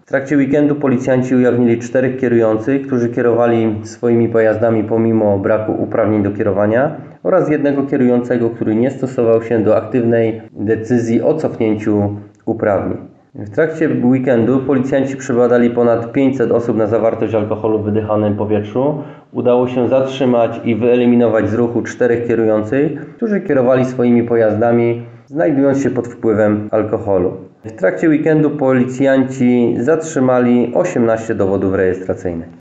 W trakcie weekendu policjanci ujawnili 4 kierujących, którzy kierowali swoimi pojazdami pomimo braku uprawnień do kierowania, oraz 1 kierującego, który nie stosował się do aktywnej decyzji o cofnięciu uprawnień. W trakcie weekendu policjanci przebadali ponad 500 osób na zawartość alkoholu w wydychanym powietrzu. Udało się zatrzymać i wyeliminować z ruchu 4 kierujących, którzy kierowali swoimi pojazdami, znajdując się pod wpływem alkoholu. W trakcie weekendu policjanci zatrzymali 18 dowodów rejestracyjnych.